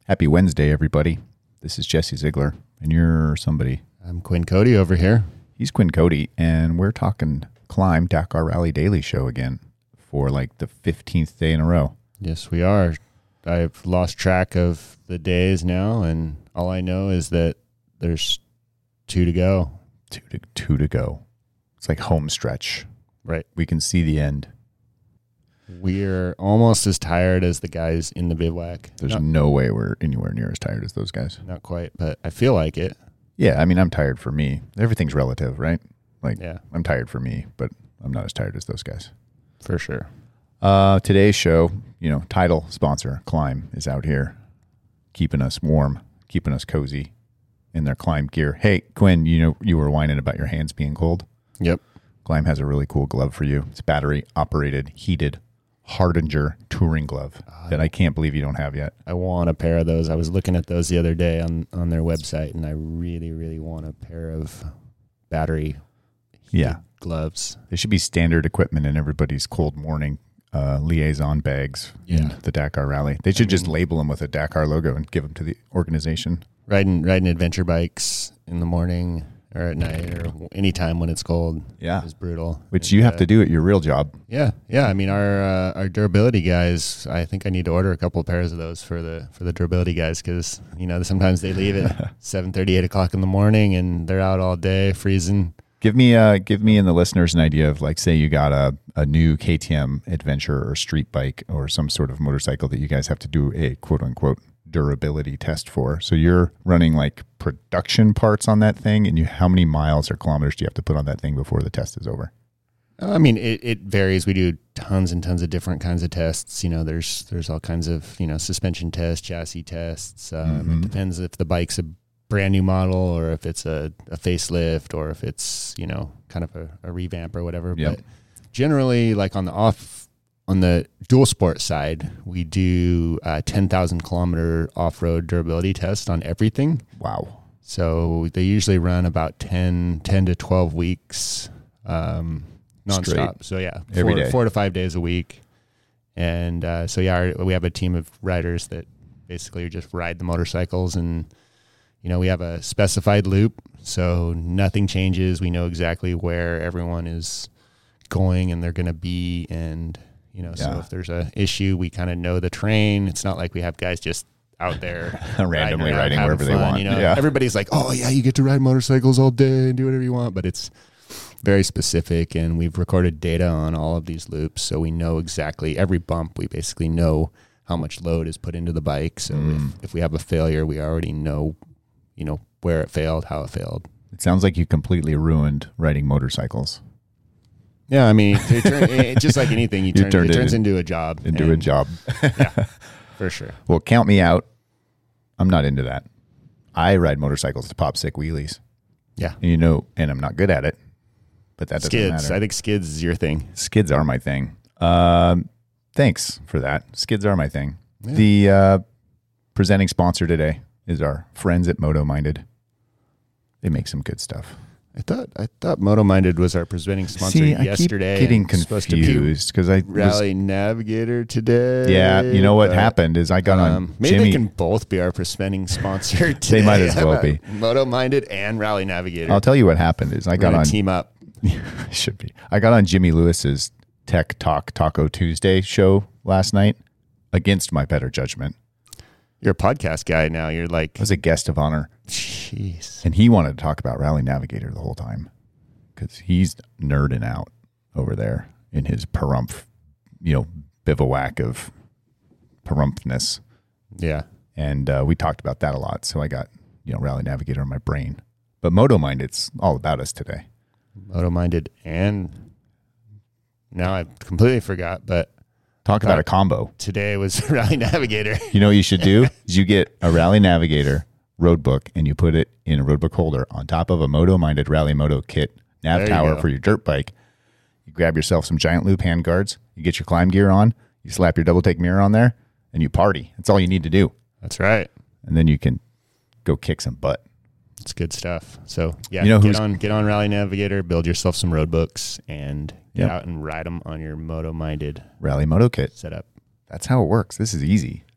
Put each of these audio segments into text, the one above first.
Happy Wednesday, everybody. This is Jesse Ziegler, and you're somebody. I'm Quinn Cody over here. He's Quinn Cody, and we're talking Climb Dakar Rally Daily Show again for like the 15th day in a row. Yes, we are. I've lost track of the days now, and all I know is that there's 2 to go. Two to go. It's like home stretch. Right. We can see the end. We're almost as tired as the guys in the bivouac. There's no way we're anywhere near as tired as those guys. Not quite, but I feel like it. Yeah, I mean, I'm tired for me. Everything's relative, right? Like, Yeah. I'm tired for me, but I'm not as tired as those guys. For sure. Today's show, title sponsor, Climb, is out here keeping us warm, keeping us cozy in their Climb gear. Hey, Quinn, you were whining about your hands being cold. Yep. Climb has a really cool glove for you. It's battery-operated, heated Hardinger touring glove that I can't believe you don't have yet. I want a pair of those. I was looking at those the other day on their website, and I really, really want a pair of battery gloves. They should be standard equipment in everybody's cold morning liaison bags in the Dakar Rally. They should just label them with a Dakar logo and give them to the organization. Riding adventure bikes in the morning or at night or any time when it's cold is brutal. Which you have to do at your real job. Yeah. I mean, our durability guys, I think I need to order a couple of pairs of those for the durability guys because, sometimes they leave at 7:30, 8 o'clock in the morning and they're out all day freezing. Give me and the listeners an idea of, like, say you got a new KTM adventure or street bike or some sort of motorcycle that you guys have to do a quote unquote durability test for. So you're running like production parts on that thing, and how many miles or kilometers do you have to put on that thing before the test is over? I mean, it varies. We do tons and tons of different kinds of tests. There's all kinds of, suspension tests, chassis tests. It depends if the bike's a brand new model or if it's a facelift or if it's, kind of a revamp or whatever. Yep. But generally, like on the dual sport side, we do a 10,000 kilometer off-road durability test on everything. Wow. So they usually run about 10 to 12 weeks nonstop. Straight. So every day. 4 to 5 days a week. And we have a team of riders that basically just ride the motorcycles, and we have a specified loop, so nothing changes. We know exactly where everyone is going and they're going to be, and so if there's a issue, we kind of know the terrain. It's not like we have guys just out there randomly riding wherever they want. Everybody's like, oh yeah, you get to ride motorcycles all day and do whatever you want, but it's very specific, and we've recorded data on all of these loops, so we know exactly every bump. We basically know how much load is put into the bike. So if we have a failure, we already know, where it failed, how it failed. It sounds like you completely ruined riding motorcycles. Yeah, I mean, just like anything, it turns into a job. A job. Yeah, for sure. Well, count me out. I'm not into that. I ride motorcycles to pop sick wheelies. Yeah. And I'm not good at it, but that doesn't matter. I think skids is your thing. Skids are my thing. Thanks for that. Skids are my thing. Yeah. The presenting sponsor today is our friends at Moto Minded. They make some good stuff. I thought Moto Minded was our presenting sponsor yesterday. I keep getting confused because I Rally Navigator today. Yeah, you know what happened is I got on maybe Jimmy. They can both be our presenting sponsor today. They might as well be. Moto Minded and Rally Navigator. I'll tell you what happened is I got on team up. Should be. I got on Jimmy Lewis's Tech Talk Taco Tuesday show last night against my better judgment. You're a podcast guy now. You're like... I was a guest of honor. Jeez. And he wanted to talk about Rally Navigator the whole time because he's nerding out over there in his parumph, bivouac of parumphness. Yeah. And we talked about that a lot. So I got, Rally Navigator in my brain. But Moto Minded's all about us today. Moto Minded, and now I completely forgot, but... Talk about a combo. Today was Rally Navigator. You know what you should do? Is you get a Rally Navigator road book and you put it in a road book holder on top of a Moto Minded Rally Moto kit nav tower for your dirt bike. You grab yourself some giant loop hand guards. You get your climb gear on. You slap your double take mirror on there and you party. That's all you need to do. That's right. And then you can go kick some butt. It's good stuff. So yeah, get on Rally Navigator, build yourself some road books, and get out and ride them on your Moto Minded Rally Moto kit setup. That's how it works. This is easy.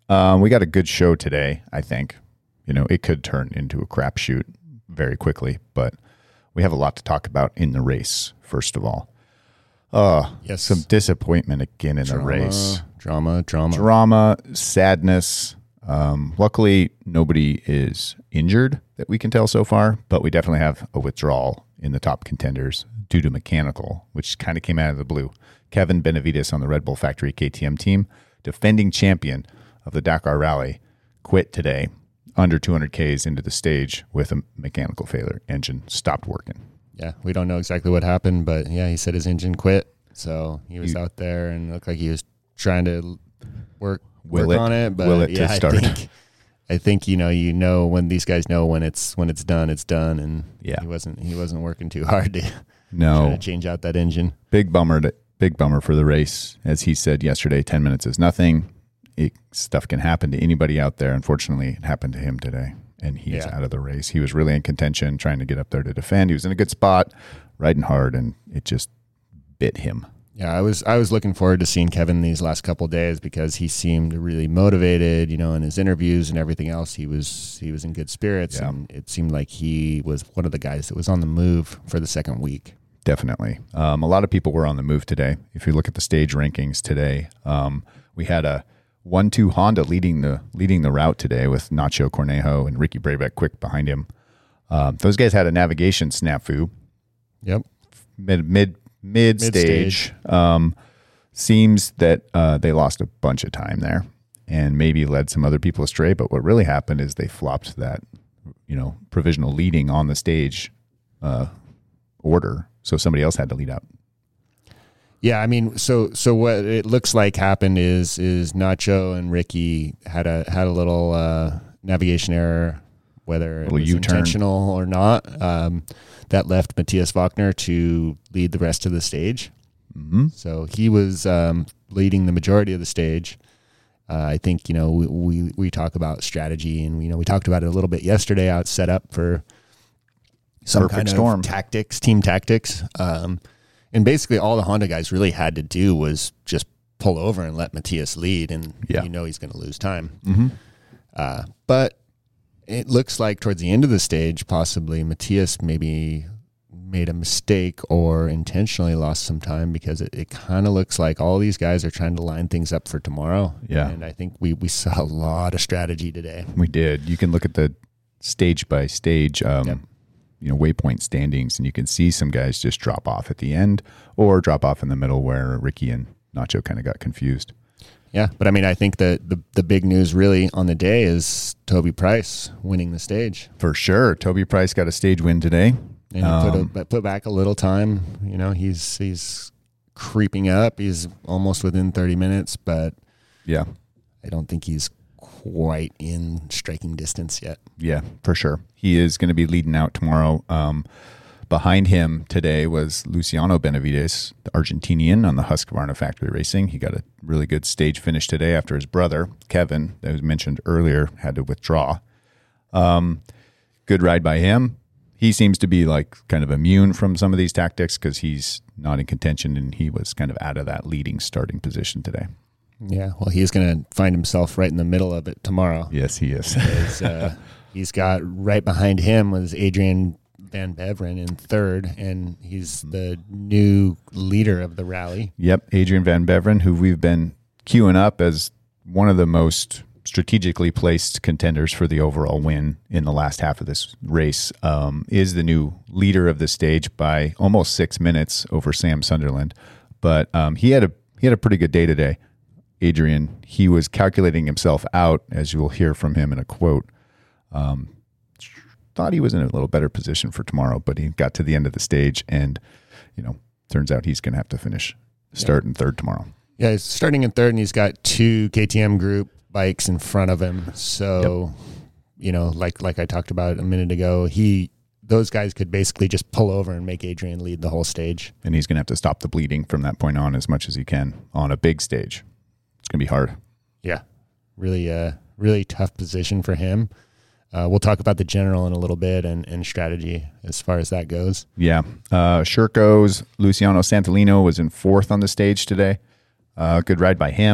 We got a good show today, I think. It could turn into a crapshoot very quickly, but we have a lot to talk about in the race, first of all. Yes. Some disappointment again in the race. Drama, sadness. Luckily, nobody is injured that we can tell so far, but we definitely have a withdrawal in the top contenders due to mechanical, which kind of came out of the blue. Kevin Benavides on the Red Bull Factory KTM team, defending champion of the Dakar Rally, quit today under 200 Ks into the stage with a mechanical failure. Engine stopped working. Yeah, we don't know exactly what happened, but yeah, he said his engine quit. So he was out there and looked like he was trying to work on it. But will it to start? I think when these guys know when it's done, it's done. And yeah, he wasn't working too hard to try to change out that engine. Big bummer for the race. As he said yesterday, 10 minutes is nothing. Stuff can happen to anybody out there. Unfortunately, it happened to him today, and he's out of the race. He was really in contention, trying to get up there to defend. He was in a good spot, riding hard, and it just bit him. Yeah, I was looking forward to seeing Kevin these last couple of days because he seemed really motivated, in his interviews and everything else. He was in good spirits, and it seemed like he was one of the guys that was on the move for the second week. Definitely. A lot of people were on the move today. If you look at the stage rankings today, we had a 1-2 Honda leading the route today with Nacho Cornejo and Ricky Brabeck quick behind him. Those guys had a navigation snafu. Yep. Mid stage. Seems that they lost a bunch of time there and maybe led some other people astray. But what really happened is they flopped that, provisional leading on the stage order. So somebody else had to lead out. Yeah, I mean, so what it looks like happened is Nacho and Ricky had a little navigation error, whether it was U-turn. intentional or not. That left Matthias Wagner to lead the rest of the stage. Mm-hmm. So he was leading the majority of the stage. I think we talk about strategy, and we talked about it a little bit yesterday. How it's set up for some Perfect kind storm. of team tactics. And basically all the Honda guys really had to do was just pull over and let Matthias lead, and he's going to lose time. Mm-hmm. But it looks like towards the end of the stage, possibly Matthias maybe made a mistake or intentionally lost some time because it kind of looks like all these guys are trying to line things up for tomorrow. Yeah. And I think we saw a lot of strategy today. We did. You can look at the stage by stage waypoint standings, and you can see some guys just drop off at the end or drop off in the middle where Ricky and Nacho kind of got confused. Yeah, but I mean, I think that the big news really on the day is Toby Price winning the stage. For sure. Toby Price got a stage win today. And he put back a little time. He's creeping up. He's almost within 30 minutes, but yeah, I don't think he's quite in striking distance yet. Yeah, for sure. He is going to be leading out tomorrow. Behind him today was Luciano Benavides, the Argentinian on the Husqvarna Factory Racing. He got a really good stage finish today after his brother, Kevin, that was mentioned earlier, had to withdraw. Good ride by him. He seems to be like kind of immune from some of these tactics because he's not in contention, and he was kind of out of that leading starting position today. Yeah, well, he's going to find himself right in the middle of it tomorrow. Yes, he is. He's got right behind him was Adrian Van Beveren in third, and he's the new leader of the rally. Yep, Adrian Van Beveren, who we've been queuing up as one of the most strategically placed contenders for the overall win in the last half of this race, is the new leader of the stage by almost 6 minutes over Sam Sunderland. But he had a pretty good day today. Adrian, he was calculating himself out, as you will hear from him in a quote. Thought he was in a little better position for tomorrow, but he got to the end of the stage, and turns out he's going to have to finish starting third tomorrow. Yeah, he's starting in third, and he's got 2 KTM group bikes in front of him. So, like I talked about a minute ago, those guys could basically just pull over and make Adrian lead the whole stage. And he's going to have to stop the bleeding from that point on as much as he can on a big stage. It's going to be hard. Yeah, really tough position for him. We'll talk about the general in a little bit and strategy as far as that goes. Yeah. Sherco's Luciano Santolino was in fourth on the stage today. Good ride by him.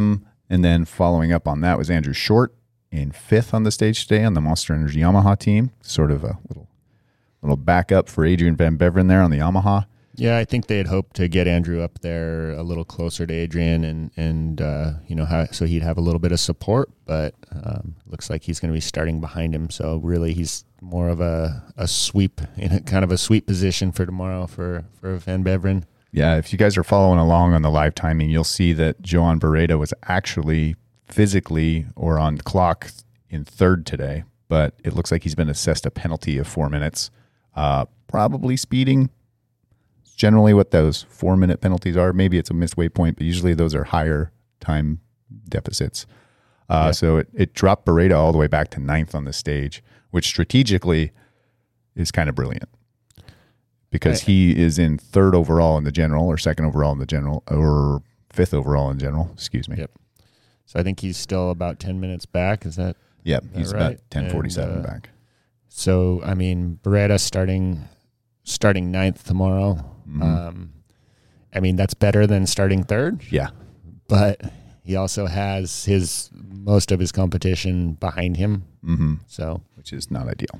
And then following up on that was Andrew Short in 5th on the stage today on the Monster Energy Yamaha team. Sort of a little backup for Adrian Van Beveren there on the Yamaha. Yeah, I think they had hoped to get Andrew up there a little closer to Adrian and so he'd have a little bit of support, but looks like he's going to be starting behind him. So really he's more of a sweep, in a kind of a sweep position for tomorrow for Van Beveren. Yeah, if you guys are following along on the live timing, you'll see that Johan Barreda was actually physically or on the clock in 3rd today, but it looks like he's been assessed a penalty of 4 minutes, probably speeding. Generally what those 4-minute penalties are. Maybe it's a missed waypoint, but usually those are higher time deficits. So it dropped Barreda all the way back to 9th on the stage, which strategically is kind of brilliant because he is in 3rd overall in the general or 2nd overall in the general or 5th overall in general. Excuse me. Yep. So I think he's still about 10 minutes back. Is that? Yep. He's right? About 10:47 back. So, I mean, Barreda starting 9th tomorrow. Mm-hmm. I mean, that's better than starting 3rd. Yeah. But he also has most of his competition behind him. Mm-hmm. So, which is not ideal.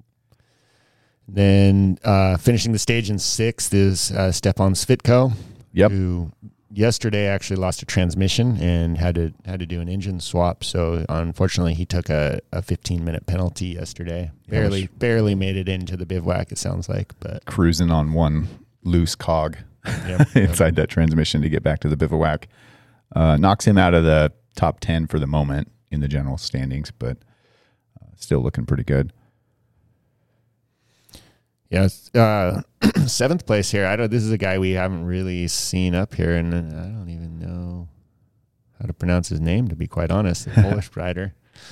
Then finishing the stage in 6th is Stefan Svitko, who yesterday actually lost a transmission and had to do an engine swap. So unfortunately, he took a 15-minute penalty yesterday. Barely made it into the bivouac, it sounds like, but cruising on one loose cog inside that transmission to get back to the bivouac. Knocks him out of the top 10 for the moment in the general standings, but still looking pretty good. Yeah, 7th place here. This is a guy we haven't really seen up here, and I don't even know how to pronounce his name, to be quite honest. The Polish rider.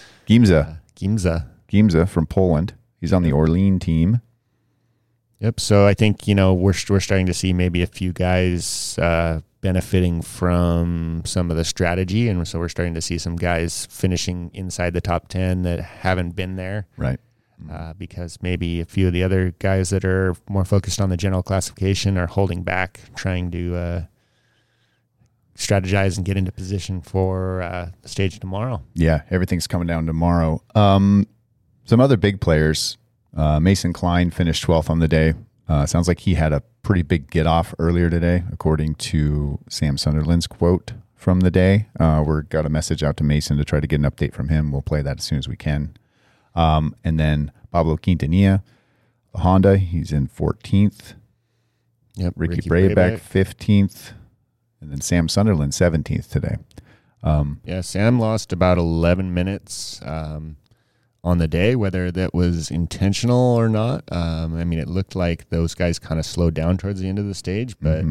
Gimza from Poland. He's on the Orlean team. Yep. So I think, we're starting to see maybe a few guys benefiting from some of the strategy, and so we're starting to see some guys finishing inside the top 10 that haven't been there. Right. Because maybe a few of the other guys that are more focused on the general classification are holding back, trying to strategize and get into position for the stage tomorrow. Yeah, everything's coming down tomorrow. Some other big players. Mason Klein finished 12th on the day. Sounds like he had a pretty big get-off earlier today, according to Sam Sunderland's quote from the day. We've got a message out to Mason to try to get an update from him. We'll play that as soon as we can. And then Pablo Quintanilla, Honda, he's in 14th. Yep. Ricky Brayback, 15th. And then Sam Sunderland, 17th today. Sam lost about 11 minutes on the day, whether that was intentional or not. It looked like those guys kind of slowed down towards the end of the stage, but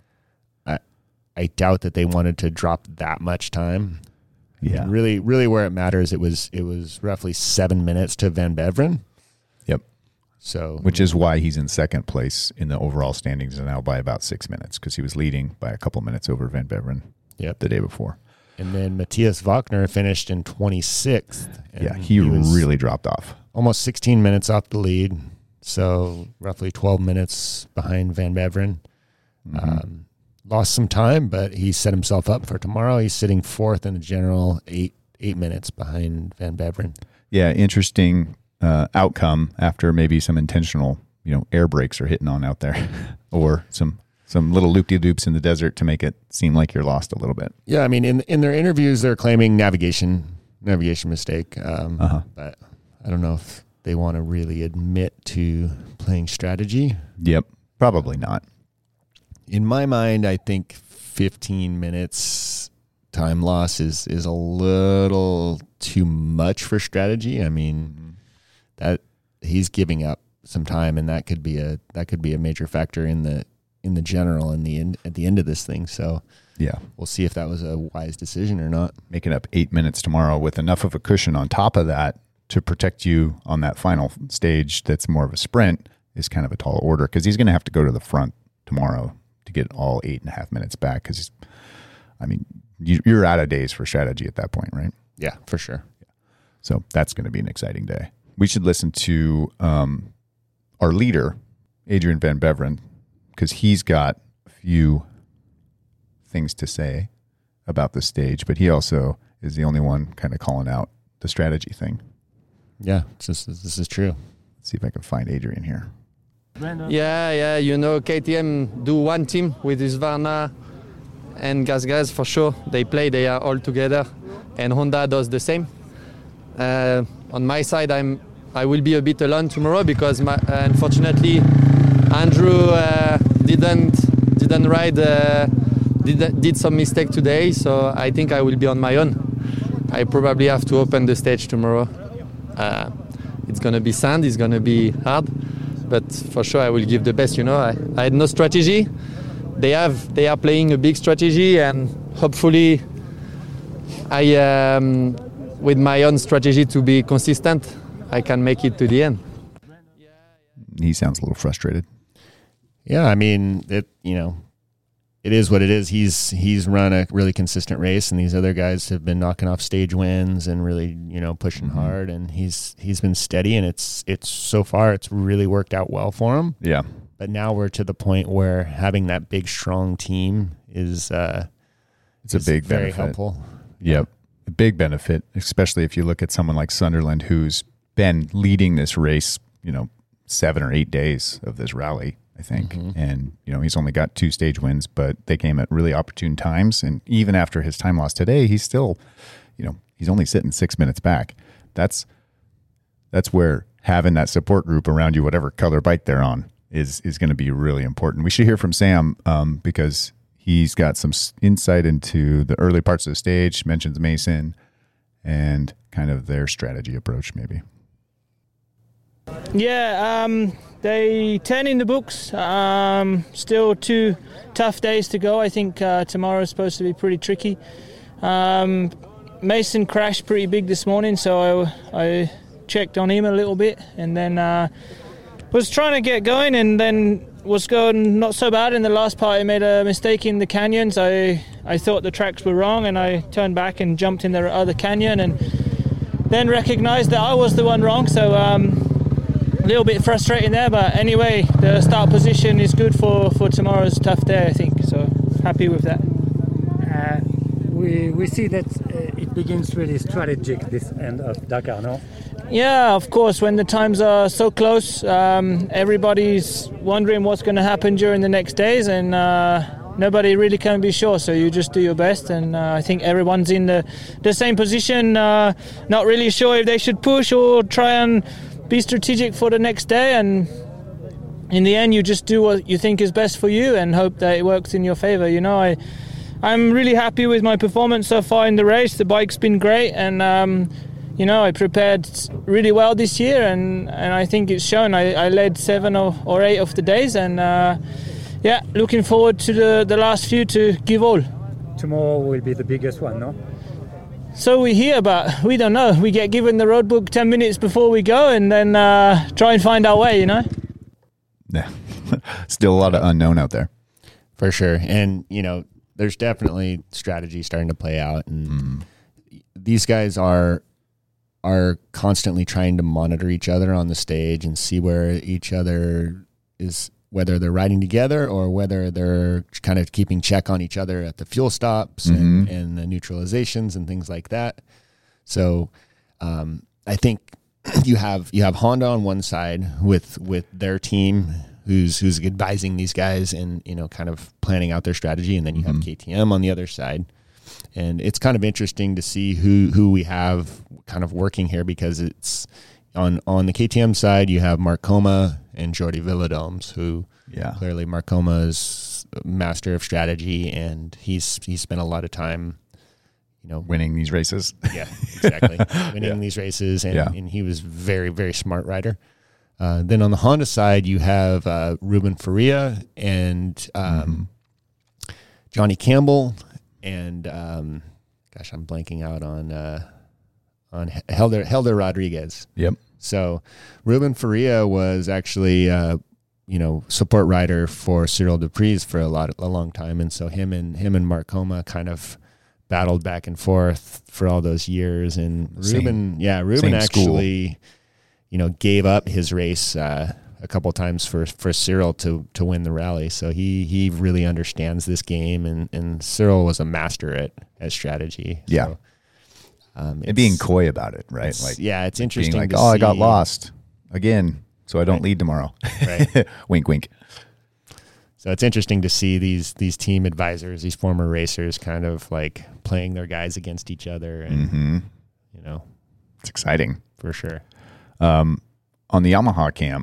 I doubt that they wanted to drop that much time. Yeah. Really where it matters, it was roughly 7 minutes to Van Beveren. Yep. So, which is why he's in 2nd place in the overall standings now by about 6 minutes, because he was leading by a couple minutes over Van Beveren the day before. And then Matthias Wagner finished in 26th. Yeah, he really dropped off. Almost 16 minutes off the lead, so roughly 12 minutes behind Van Beveren. Mm-hmm. Lost some time, but he set himself up for tomorrow. He's sitting 4th in the general, 8 minutes behind Van Beveren. Yeah, interesting outcome after maybe some intentional, air brakes are hitting on out there, or some little loop-de-loops in the desert to make it seem like you're lost a little bit. Yeah, in their interviews, they're claiming navigation mistake, but I don't know if they want to really admit to playing strategy. Yep, probably not. In my mind, I think 15 minutes time loss is a little too much for strategy. That he's giving up some time, and that could be a major factor in the general and at the end of this thing. So yeah, we'll see if that was a wise decision or not. Making up 8 minutes tomorrow with enough of a cushion on top of that to protect you on that final stage that's more of a sprint is kind of a tall order, because he's going to have to go to the front tomorrow to get all 8.5 minutes back, because you're out of days for strategy at that point, right? Yeah, for sure. So that's going to be an exciting day. We should listen to our leader, Adrian Van Beveren, because he's got a few things to say about the stage, but he also is the only one kind of calling out the strategy thing. Yeah, this is true. Let's see if I can find Adrian here. Yeah, you know, KTM do one team with Husqvarna and GasGas for sure. They are all together, and Honda does the same. On my side, I will be a bit alone tomorrow because unfortunately Andrew didn't ride, did some mistake today, so I think I will be on my own. I probably have to open the stage tomorrow. It's gonna be sand, it's gonna be hard, but for sure I will give the best. You know, I had no strategy. They are playing a big strategy, and hopefully with my own strategy to be consistent, I can make it to the end. He sounds a little frustrated. Yeah, I mean, it is what it is. He's run a really consistent race, and these other guys have been knocking off stage wins and really, pushing hard, and he's been steady, and it's so far it's really worked out well for him. Yeah. But now we're to the point where having that big, strong team is it's a big very benefit. helpful. Yep. A big benefit, especially if you look at someone like Sunderland, who's been leading this race, 7 or 8 days of this rally, I think. Mm-hmm. And, he's only got 2 stage wins, but they came at really opportune times. And even after his time loss today, he's still, he's only sitting 6 minutes back. That's where having that support group around you, whatever color bike they're on, is going to be really important. We should hear from Sam because he's got some insight into the early parts of the stage, mentions Mason, and kind of their strategy approach maybe. Yeah, day 10 in the books. Still 2 tough days to go. I think tomorrow is supposed to be pretty tricky. Mason crashed pretty big this morning, so I checked on him a little bit, and then was trying to get going, and then was going not so bad in the last part. I made a mistake in the canyons. I thought the tracks were wrong, and I turned back and jumped in the other canyon, and then recognized that I was the one wrong. So a little bit frustrating there, but anyway, the start position is good for tomorrow's tough day, I think. So happy with that. We see that it begins really strategic this end of Dakar, no? Yeah, of course. When the times are so close, everybody's wondering what's going to happen during the next days, and nobody really can be sure. So you just do your best, and I think everyone's in the same position, not really sure if they should push or try and be strategic for the next day. And in the end, you just do what you think is best for you and hope that it works in your favor. I'm really happy with my performance so far in the race. The bike's been great, and I prepared really well this year, and I think it's shown. I led 7 or 8 of the days, and looking forward to the last few to give all. Tomorrow will be the biggest one, no? So we hear, but we don't know. We get given the road book 10 minutes before we go, and then try and find our way, Yeah, still a lot of unknown out there. For sure. And, there's definitely strategy starting to play out, and these guys are constantly trying to monitor each other on the stage and see where each other is, whether they're riding together or whether they're kind of keeping check on each other at the fuel stops and the neutralizations and things like that. So I think you have Honda on one side with their team who's advising these guys and kind of planning out their strategy, and then you have KTM on the other side. And it's kind of interesting to see who we have kind of working here, because it's on the KTM side, you have Mark Coma and Jordi Villadomes, who clearly Mark Coma is a master of strategy, and he's spent a lot of time, winning these races. Yeah, exactly. Winning these races, and he was very, very smart rider. Then on the Honda side, you have Ruben Faria and Johnny Campbell, and I'm blanking out on Helder Rodriguez. Yep. So Ruben Faria was actually support rider for Cyril Duprise for a long time, and so him and Mark Coma kind of battled back and forth for all those years. And Ruben actually gave up his race a couple times for Cyril to win the rally. So he really understands this game, and Cyril was a master at strategy. Yeah. So, and being coy about it, right? Like, yeah, it's interesting. Being like, to I see. got lost again, so I don't lead tomorrow. Right. Wink, wink. So it's interesting to see these team advisors, these former racers, kind of like playing their guys against each other, and you know, it's exciting for sure. On the Yamaha camp,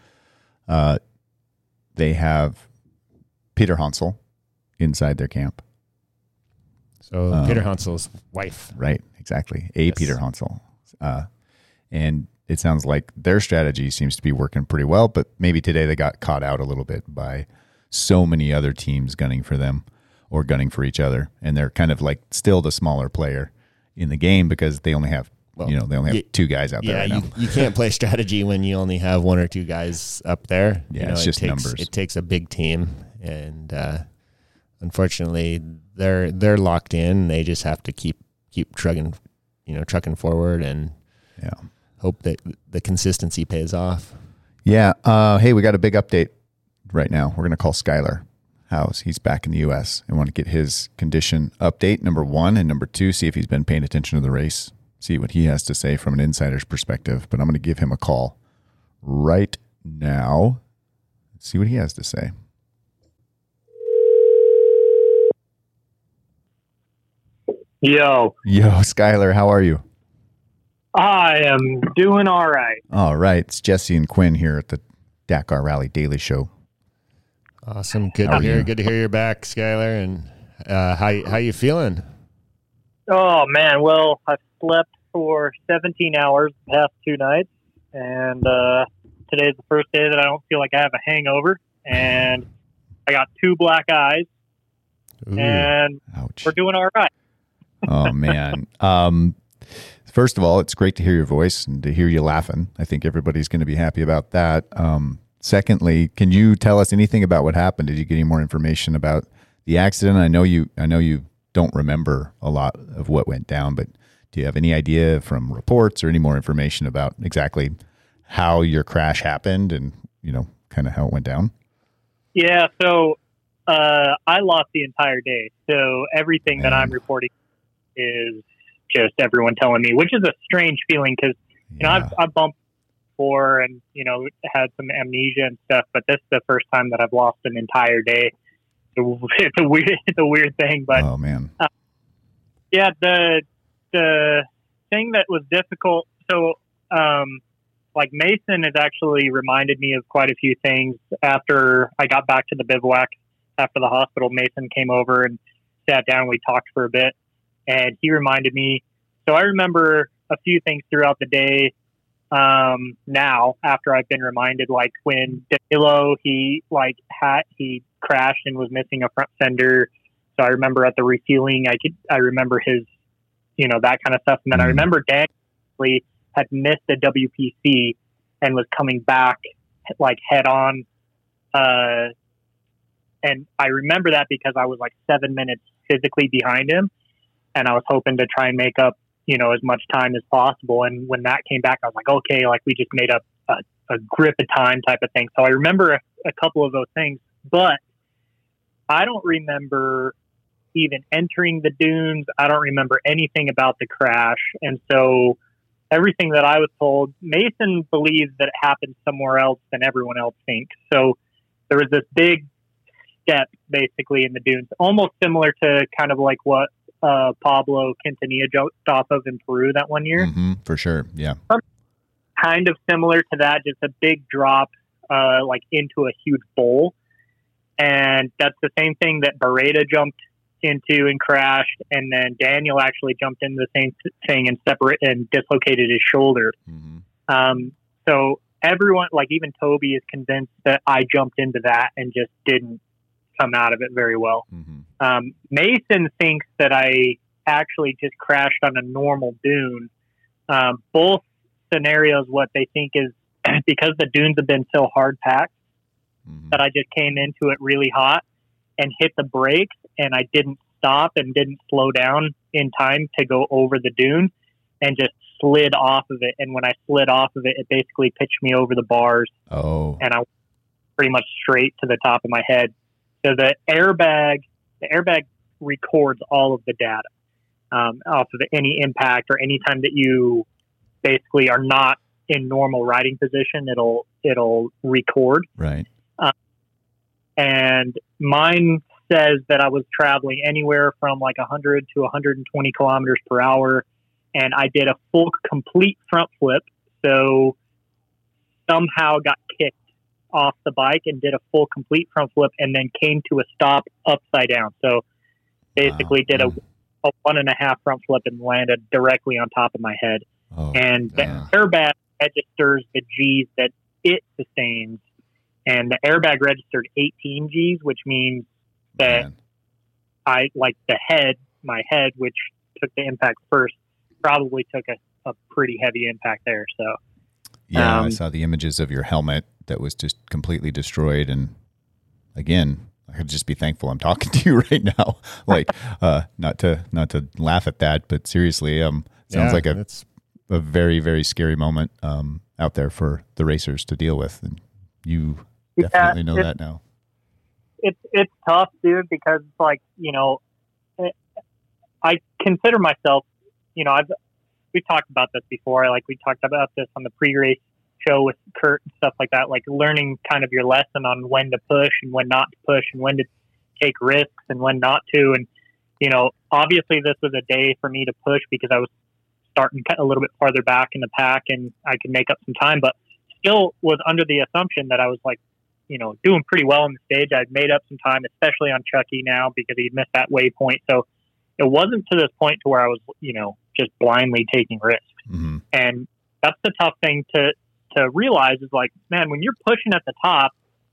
they have Peter Hansel inside their camp. So Peter Hansel's wife. Right, exactly. Peter Hansel. And it sounds like their strategy seems to be working pretty well, but maybe today they got caught out a little bit by so many other teams gunning for them or gunning for each other. And they're kind of like still the smaller player in the game because they only have, two guys out there right now. You can't play strategy when you only have one or two guys up there. Yeah, it's just numbers. It takes a big team, and unfortunately, they're locked in. They just have to keep trucking forward and hope that the consistency pays off. Yeah. Hey, we got a big update right now. We're going to call Skylar Howes. He's back in the U.S. I want to get his condition update, number one, and number two, see if he's been paying attention to the race, see what he has to say from an insider's perspective. But I'm going to give him a call right now. Let's see what he has to say. Yo, Skylar, how are you? I am doing all right. All right. It's Jesse and Quinn here at the Dakar Rally Daily Show. Awesome. Good to hear. Good to hear you're back, Skylar. And how you feeling? Oh man, well, I've slept for 17 hours the past 2 nights, and today's the first day that I don't feel like I have a hangover, and I got 2 black eyes, and ouch. We're doing all right. Oh man. First of all, it's great to hear your voice and to hear you laughing. I think everybody's going to be happy about that. Secondly, can you tell us anything about what happened? Did you get any more information about the accident? I know you don't remember a lot of what went down, but do you have any idea from reports or any more information about exactly how your crash happened and, kind of how it went down? Yeah, so I lost the entire day. So everything that I'm reporting is just everyone telling me, which is a strange feeling because, I've bumped before and, had some amnesia and stuff, but this is the first time that I've lost an entire day. It's a weird thing, but oh man. The thing that was difficult. So, Mason has actually reminded me of quite a few things after I got back to the bivouac after the hospital. Mason came over and sat down. We talked for a bit and he reminded me. So I remember a few things throughout the day. Now after I've been reminded, like when Danilo, he crashed and was missing a front fender. So I remember at the refueling, I remember his, that kind of stuff. And then I remember Dan had missed a WPC and was coming back head on. And I remember that because I was 7 minutes physically behind him and I was hoping to try and make up, as much time as possible. And when that came back, I was like, okay, we just made up a grip of time type of thing. So I remember a couple of those things, but I don't remember even entering the dunes. I don't remember anything about the crash. And so everything that I was told, Mason believes that it happened somewhere else than everyone else thinks. So there was this big step basically in the dunes, almost similar to kind of like what Pablo Quintanilla jumped off of in Peru that one year. Mm-hmm, for sure. Yeah. Kind of similar to that, just a big drop into a huge bowl. And that's the same thing that Barreda jumped into and crashed. And then Daniel actually jumped into the same thing and dislocated his shoulder. Mm-hmm. So everyone, even Toby, is convinced that I jumped into that and just didn't come out of it very well. Mm-hmm. Mason thinks that I actually just crashed on a normal dune. Both scenarios, what they think is because the dunes have been so hard packed, that I just came into it really hot and hit the brakes and I didn't stop and didn't slow down in time to go over the dune and just slid off of it. And when I slid off of it, it basically pitched me over the bars. Oh. And I went pretty much straight to the top of my head. So the airbag records all of the data off of any impact, or any time that you basically are not in normal riding position, it'll record. Right. And mine says that I was traveling anywhere from like 100 to 120 kilometers per hour, and I did a full complete front flip. So somehow got kicked off the bike and did a full complete front flip, and then came to a stop upside down. So basically did a 1.5 front flip and landed directly on top of my head. Oh, and the airbag registers the G's that it sustains, and the airbag registered 18 G's, which means that I, like my head, which took the impact first, probably took a pretty heavy impact there. So yeah, I saw the images of your helmet that was just completely destroyed. And again, I could just be thankful I'm talking to you right now. Like, not to laugh at that, but seriously, sounds like a very, very scary moment out there for the racers to deal with. And you definitely know that now. It's tough, dude, because it's like, I consider myself, we've talked about this before. Like, we talked about this on the pre-race show with Kurt and stuff like that, like learning kind of your lesson on when to push and when not to push, and when to take risks and when not to. And, obviously this was a day for me to push because I was starting a little bit farther back in the pack and I could make up some time, but still was under the assumption that I was like, doing pretty well on the stage. I'd made up some time, especially on Chucky now, because he'd missed that waypoint. So it wasn't to this point to where I was, just blindly taking risks. Mm-hmm. And that's the tough thing to realize is like, man, when you're pushing at the top,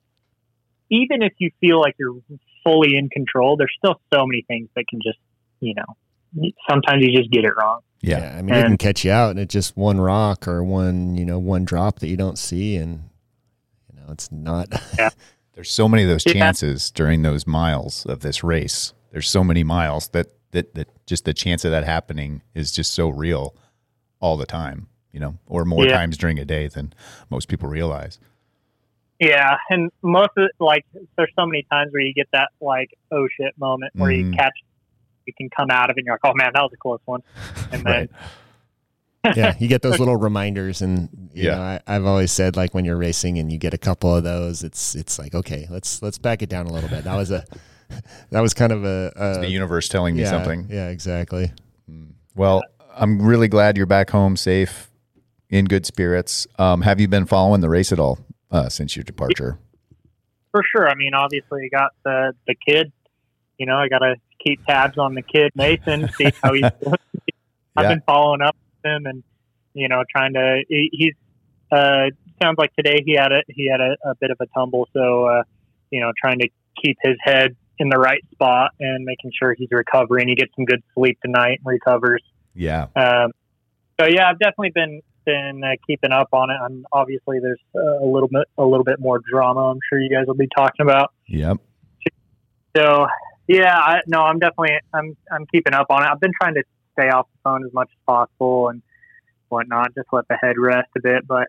even if you feel like you're fully in control, there's still so many things that can just, sometimes you just get it wrong. Yeah. I mean, it can catch you out, and it's just one rock or one drop that you don't see. And, it's not. Yeah. There's so many of those chances during those miles of this race. There's so many miles that just the chance of that happening is just so real all the time, or more times during a day than most people realize. Yeah. And most of it, like, there's so many times where you get that, like, oh shit moment where you can come out of it and you're like, oh man, that was a close one. And then, yeah, you get those little reminders, and you know, I've always said, like, when you're racing and you get a couple of those, it's like, okay, let's back it down a little bit. That was kind of it's the universe telling me something. Yeah, exactly. Well, I'm really glad you're back home safe, in good spirits. Have you been following the race at all since your departure? For sure. I mean, obviously, you got the kid. I got to keep tabs on the kid, Mason, see how he's doing. I've been following up with him, and trying to. He's sounds like today he had a bit of a tumble, so trying to keep his head in the right spot and making sure he's recovering. He gets some good sleep tonight and recovers. Yeah. So yeah, I've definitely been keeping up on it. And obviously there's a little bit more drama I'm sure you guys will be talking about. Yep. So yeah, I'm definitely keeping up on it. I've been trying to stay off the phone as much as possible and whatnot, just let the head rest a bit. But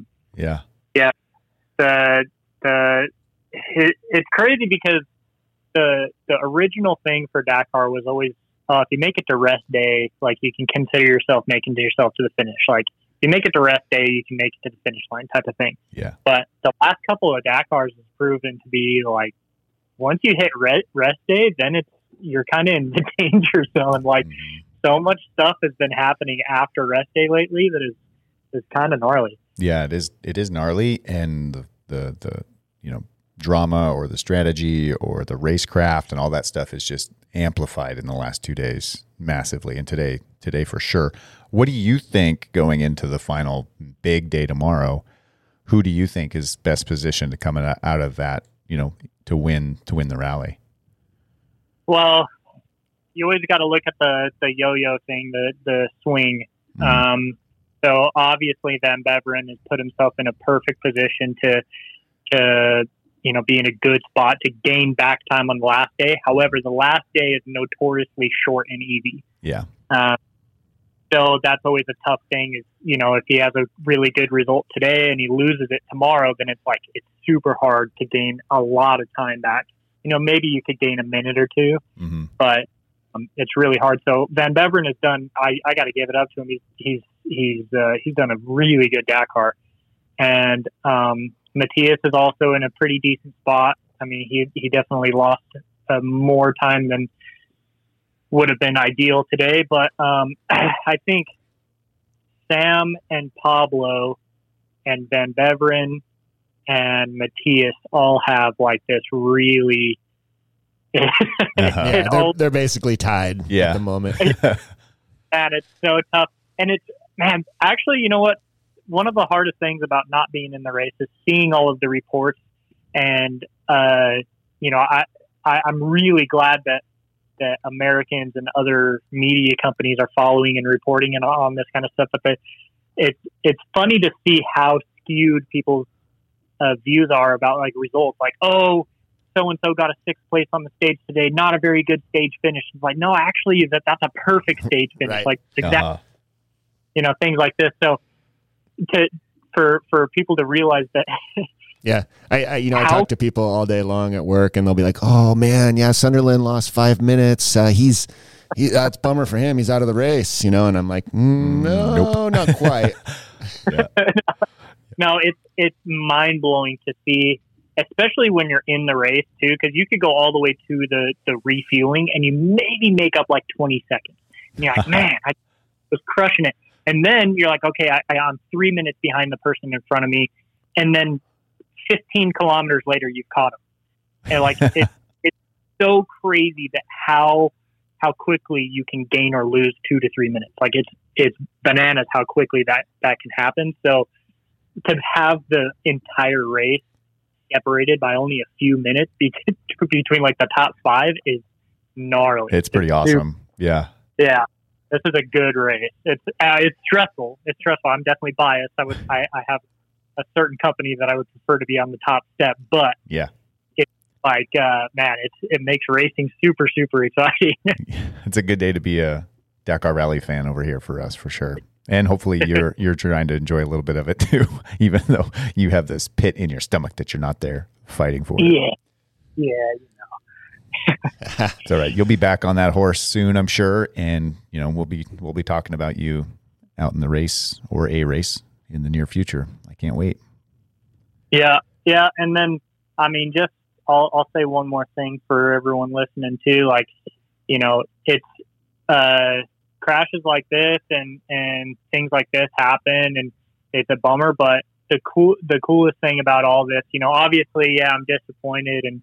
it's crazy because the original thing for Dakar was always, if you make it to rest day, like, you can consider yourself making yourself to the finish. Like, if you make it to rest day, you can make it to the finish line, type of thing. Yeah. But the last couple of Dakars has proven to be like, once you hit rest day, then you're kind of in the danger zone. Like, so much stuff has been happening after rest day lately that is kind of gnarly. Yeah, it is gnarly, and the drama or the strategy or the racecraft and all that stuff is just amplified in the last 2 days massively, and today for sure. What do you think going into the final big day tomorrow? Who do you think is best positioned to come out of that, to win the rally? Well, you always got to look at the yo-yo thing, the swing. So obviously Van Beveren has put himself in a perfect position to be in a good spot to gain back time on the last day. However, the last day is notoriously short and easy. Yeah. So that's always a tough thing is, if he has a really good result today and he loses it tomorrow, then it's like, it's super hard to gain a lot of time back. Maybe you could gain a minute or two, but it's really hard. So Van Beveren has done, I got to give it up to him. He's done a really good Dakar, and Matthias is also in a pretty decent spot. I mean, he definitely lost more time than would have been ideal today, but I think Sam and Pablo and Van Beveren and Matthias all have like this really they're basically tied at the moment. And it's so tough. And it's, man, actually, you know what? One of the hardest things about not being in the race is seeing all of the reports. And, I'm really glad that Americans and other media companies are following and reporting on this kind of stuff. But it's funny to see how skewed people's views are about like results. Like, oh, so-and-so got a 6th place on the stage today. Not a very good stage finish. It's like, no, actually that's a perfect stage finish. Right. Like exactly, things like this. So for people to realize that. Yeah. I talk to people all day long at work and they'll be like, oh man, yeah, Sunderland lost 5 minutes. That's a bummer for him. He's out of the race, and I'm like, no, nope. Not quite. No, it's mind blowing to see, especially when you're in the race too, because you could go all the way to the refueling and you maybe make up like 20 seconds. And you're like, man, I was crushing it. And then you're like, okay, I'm 3 minutes behind the person in front of me. And then 15 kilometers later, you've caught them. And like, it's so crazy that how quickly you can gain or lose 2 to 3 minutes. Like it's bananas how quickly that can happen. So to have the entire race separated by only a few minutes between like the top 5 is gnarly. It's pretty awesome. Yeah. Yeah. This is a good race. It's stressful. It's stressful. I'm definitely biased. I have a certain company that I would prefer to be on the top step, but yeah, it's like, man, it makes racing super, super exciting. It's a good day to be a Dakar Rally fan over here for us, for sure. And hopefully you're trying to enjoy a little bit of it too, even though you have this pit in your stomach that you're not there fighting for. Yeah. It's all right. You'll be back on that horse soon, I'm sure, and we'll be talking about you out in the race or a race in the near future. I can't wait. Yeah. And then, I mean, just I'll say one more thing for everyone listening too. Like, it's crashes like this and things like this happen, and it's a bummer. But the coolest thing about all this, obviously, yeah, I'm disappointed, and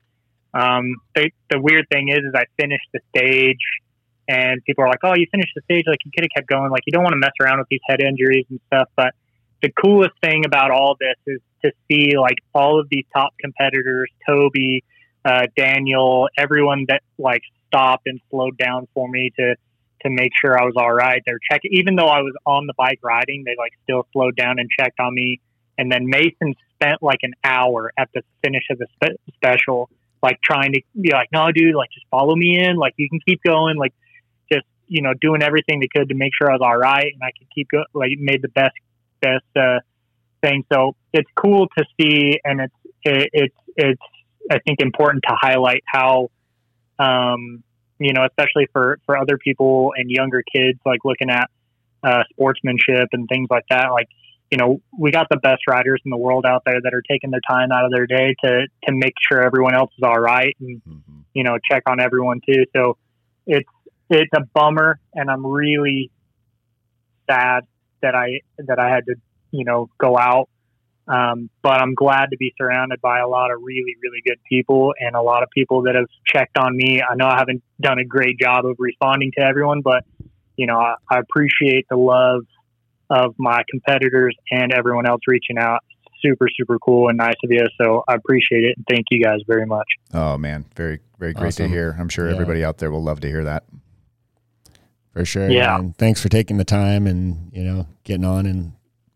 the weird thing is I finished the stage, and people are like, "Oh, you finished the stage, like you could have kept going." Like, you don't want to mess around with these head injuries and stuff, but the coolest thing about all this is to see like all of these top competitors, Toby, Daniel, everyone that like stopped and slowed down for me to make sure I was all right. They're checking, even though I was on the bike riding, they like still slowed down and checked on me. And then Mason spent like an hour at the finish of the special, like trying to be like, no, dude, like just follow me in. Like you can keep going. Like just, doing everything they could to make sure I was all right. And I could keep going, like made the best thing. So it's cool to see. And it's I think important to highlight how, especially for other people and younger kids, like looking at sportsmanship and things like that. Like, we got the best riders in the world out there that are taking their time out of their day to make sure everyone else is all right and, check on everyone too. So it's a bummer, and I'm really sad that I had to, go out. But I'm glad to be surrounded by a lot of really, really good people and a lot of people that have checked on me. I know I haven't done a great job of responding to everyone, but, I appreciate the love of my competitors and everyone else reaching out. Super, super cool and nice of you. So I appreciate it. And thank you guys very much. Oh man. Very, very great Awesome. to hear. I'm sure everybody out there will love to hear that. For sure. Yeah. And thanks for taking the time and, getting on and,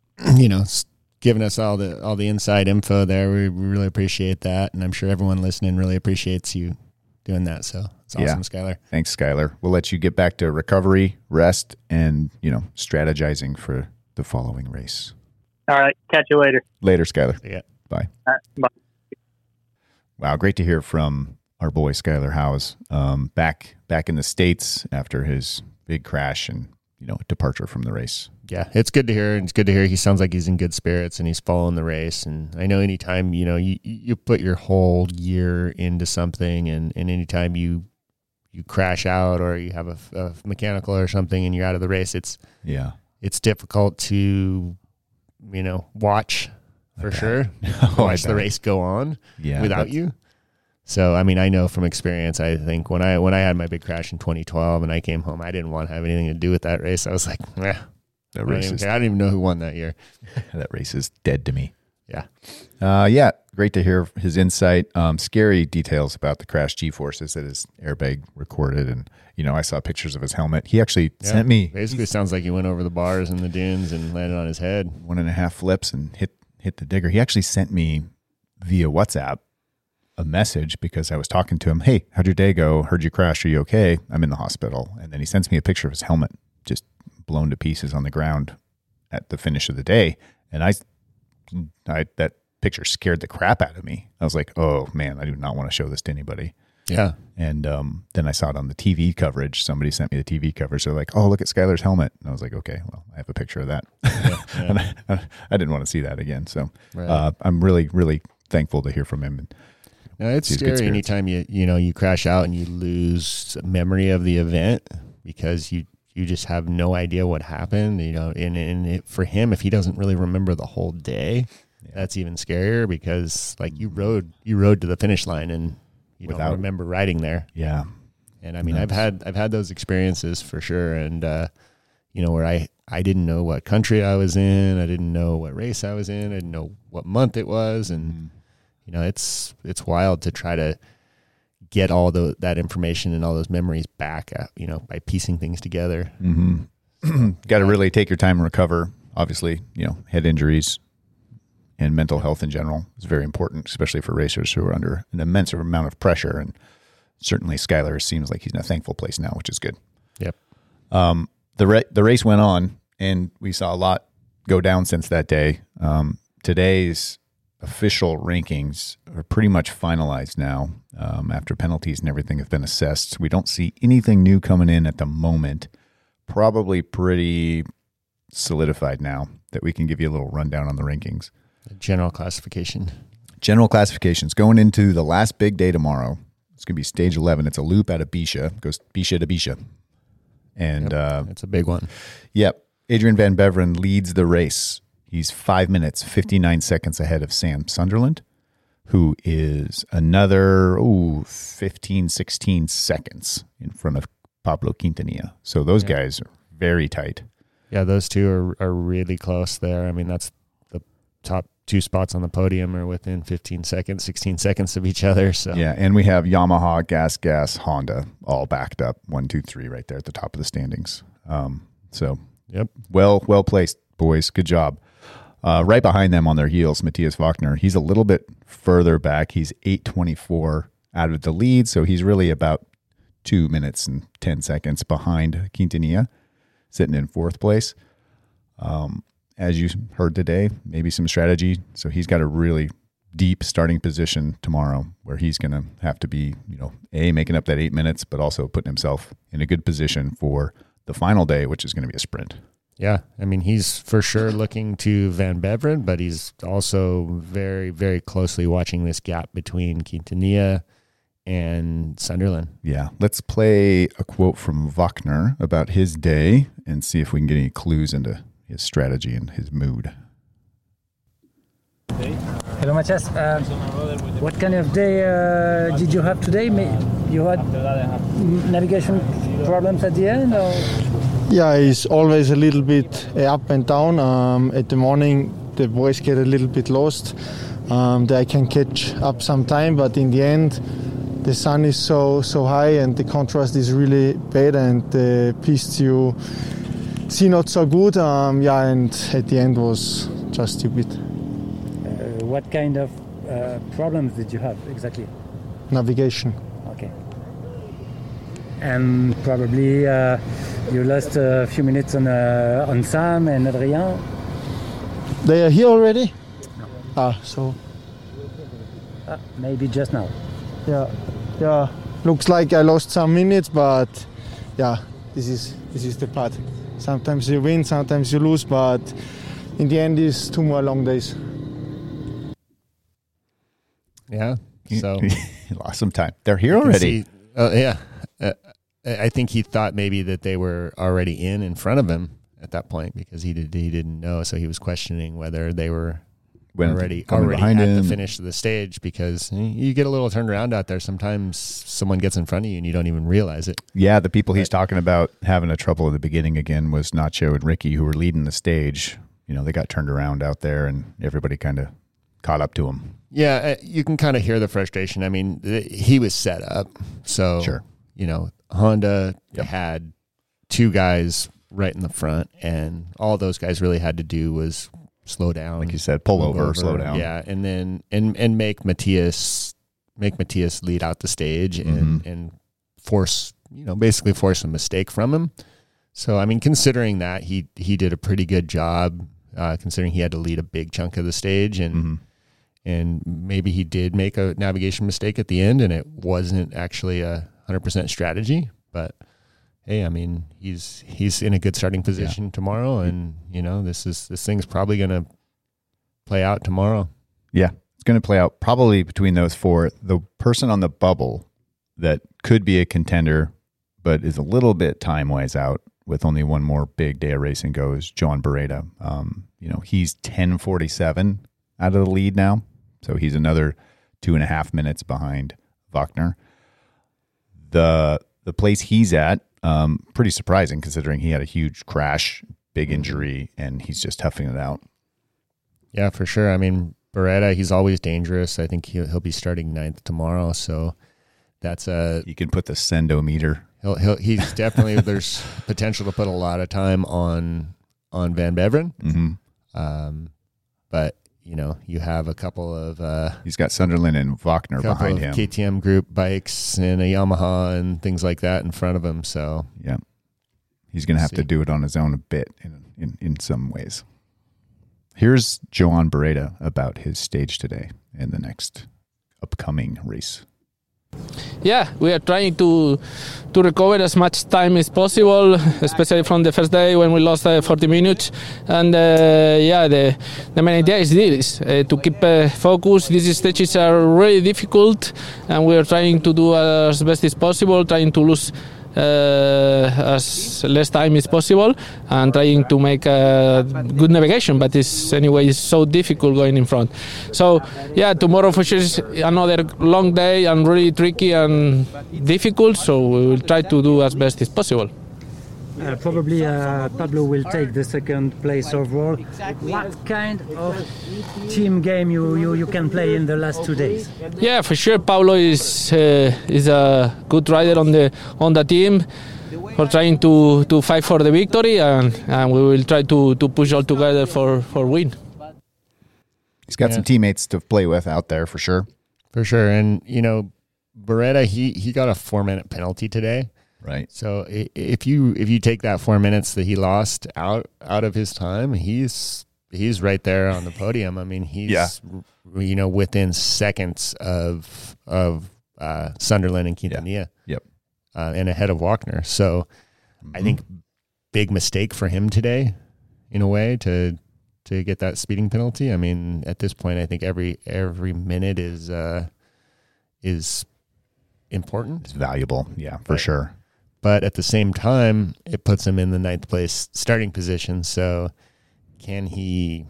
giving us all the inside info there. We really appreciate that. And I'm sure everyone listening really appreciates you doing that. So it's awesome, Yeah. Skylar. Thanks, Skylar. We'll let you get back to recovery, rest, and, strategizing for the following race. All right. Catch you later. Later, Skylar. Yeah. Bye. All right, bye. Wow, great to hear from our boy Skylar Howes, back in the States after his big crash and departure from the race. Yeah, it's good to hear. It's good to hear he sounds like he's in good spirits and he's following the race. And I know anytime, you put your whole year into something and anytime you crash out or you have a mechanical or something and you're out of the race, it's difficult to, watch for sure. Watch the race go on without you. So, I mean, I know from experience, I think when I had my big crash in 2012 and I came home, I didn't want to have anything to do with that race. I was like, I don't even know who won that year. That race is dead to me. Yeah. Great to hear his insight. Scary details about the crash G-forces that his airbag recorded. And, I saw pictures of his helmet. He actually sent me. Basically, sounds like he went over the bars in the dunes and landed on his head. 1.5 flips and hit the digger. He actually sent me via WhatsApp a message because I was talking to him. Hey, how'd your day go? Heard you crash. Are you okay? I'm in the hospital. And then he sends me a picture of his helmet just blown to pieces on the ground at the finish of the day. And I that picture scared the crap out of me. I was like, oh man, I do not want to show this to anybody. Yeah. And then I saw it on the TV coverage. Somebody sent me the TV coverage. They're like, oh, look at Skylar's helmet. And I was like, okay, well, I have a picture of that. Yeah. And I didn't want to see that again. So Right. I'm really, really thankful to hear from him. No, it's scary anytime you crash out and you lose memory of the event because you just have no idea what happened, for him, if he doesn't really remember the whole day, that's even scarier because like you rode to the finish line and you don't remember riding there. Yeah. And I mean, I've had those experiences for sure. And, where I didn't know what country I was in. I didn't know what race I was in. I didn't know what month it was. And, it's wild to try to get all that information and all those memories back, by piecing things together. Mm-hmm. Got to really take your time and recover. Obviously, head injuries and mental health in general is very important, especially for racers who are under an immense amount of pressure. And certainly Skylar seems like he's in a thankful place now, which is good. Yep. The race went on and we saw a lot go down since that day. Today's official rankings are pretty much finalized now. After penalties and everything have been assessed, we don't see anything new coming in at the moment. Probably pretty solidified now that we can give you a little rundown on the rankings. General classifications Going into the last big day tomorrow. It's going to be stage 11. It's a loop out of Bisha. It goes Bisha to Bisha. And it's a big one. Yep. Adrian Van Beveren leads the race. He's 5 minutes, 59 seconds ahead of Sam Sunderland, who is another 15, 16 seconds in front of Pablo Quintanilla. So those guys are very tight. Yeah, those two are really close there. I mean, that's the top two spots on the podium are within 15 seconds, 16 seconds of each other. So yeah, and we have Yamaha, Gas, Honda all backed up. 1, 2, 3 right there at the top of the standings. Yep. Well placed, boys. Good job. Right behind them on their heels, Matthias Wagner. He's a little bit further back. He's 8:24 out of the lead, so he's really about 2 minutes and 10 seconds behind Quintanilla, sitting in fourth place. As you heard today, maybe some strategy. So he's got a really deep starting position tomorrow where he's going to have to be, making up that 8 minutes, but also putting himself in a good position for the final day, which is going to be a sprint. Yeah, I mean, he's for sure looking to Van Beveren, but he's also very, very closely watching this gap between Quintanilla and Sunderland. Yeah, let's play a quote from Wagner about his day and see if we can get any clues into his strategy and his mood. Hello, Matthias. What kind of day did you have today? You had navigation problems at the end, or? Yeah, it's always a little bit up and down. At the morning, the boys get a little bit lost. They can catch up some time, but in the end, the sun is so high and the contrast is really bad, and the piste you see not so good. And at the end was just stupid. What kind of problems did you have exactly? Navigation. Okay. and probably you lost a few minutes on Sam and Adrien. They are here already? No. So Maybe just now. yeah. Looks like I lost some minutes, but yeah, this is the part. Sometimes you win, sometimes you lose, but in the end, it's 2 more long days. Yeah. So He lost some time. They're here already. Yeah. I think he thought maybe that they were already in front of him at that point because he didn't know. So he was questioning whether they were already behind at him. the finish of the stage, because you get a little turned around out there. Sometimes someone gets in front of you and you don't even realize it. Yeah, the people he's talking about having a trouble at the beginning again was Nacho and Ricky, who were leading the stage. You know, they got turned around out there and everybody kind of caught up to him. Yeah, you can kind of hear the frustration. I mean, he was set up. So, Sure. you know, Honda had 2 guys right in the front, and all those guys really had to do was slow down. Like you said, pull over, slow down. Yeah, and then and make Matthias lead out the stage and force, you know, basically force a mistake from him. So, I mean, considering that, he did a pretty good job, considering he had to lead a big chunk of the stage, and maybe he did make a navigation mistake at the end, and it wasn't actually a 100% strategy. But hey, I mean, he's in a good starting position tomorrow, and you know, this thing's probably going to play out tomorrow. Yeah, it's going to play out probably between those 4. The person on the bubble that could be a contender, but is a little bit time-wise out with only one more big day of racing go is Joan Barreda. You know, he's 10:47 out of the lead now, so he's another 2.5 minutes behind Wagner. The place he's at, pretty surprising considering he had a huge crash, big injury, and he's just toughing it out. Yeah, for sure. I mean, Barreda, he's always dangerous. I think he'll be starting 9th tomorrow, so that's You can put the sendometer. He's definitely there's potential to put a lot of time on Van Beveren. Mm-hmm. But you know, you have a couple of he's got Sunderland and Wagner behind him. KTM group bikes and a Yamaha and things like that in front of him. So yeah, he's going to have to do it on his own a bit in some ways. Here's Joan Barreda about his stage today and the next upcoming race. Yeah, we are trying to recover as much time as possible, especially from the first day when we lost 40 minutes. And the main idea is this, to keep focus. These stages are really difficult, and we are trying to do as best as possible, trying to lose as less time as possible, and trying to make good navigation, but it's anyway so difficult going in front. So yeah, tomorrow for sure is another long day and really tricky and difficult, so we will try to do as best as possible. Probably Pablo will take the second place overall. What kind of team game you can play in the last 2 days? Yeah, for sure. Pablo is a good rider on the team. We're trying to fight for the victory, and we will try to push all together for win. He's got some teammates to play with out there for sure. For sure. And you know, Barreda, he got a 4-minute penalty today. Right. So if you take that 4 minutes that he lost out of his time, he's right there on the podium. I mean, he's you know, within seconds of Sunderland and Quintanilla. Yep. And ahead of Wagner. So I think big mistake for him today, in a way, to get that speeding penalty. I mean, at this point, I think every minute is important. It's valuable. Yeah, for sure. But at the same time, it puts him in the 9th place starting position. So can he